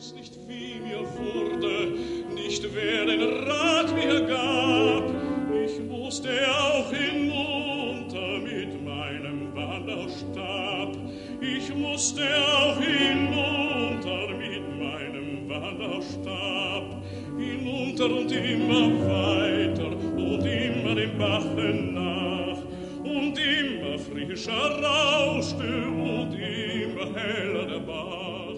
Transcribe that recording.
nicht wie mir wurde, nicht wer den Rat mir gab. Ich musste auch hinunter mit meinem Wanderstab. Ich musste auch hinunter mit meinem Wanderstab. Hinunter und immer weiter und immer dem Bache nach. Und immer frischer rauschte und immer heller der Bach.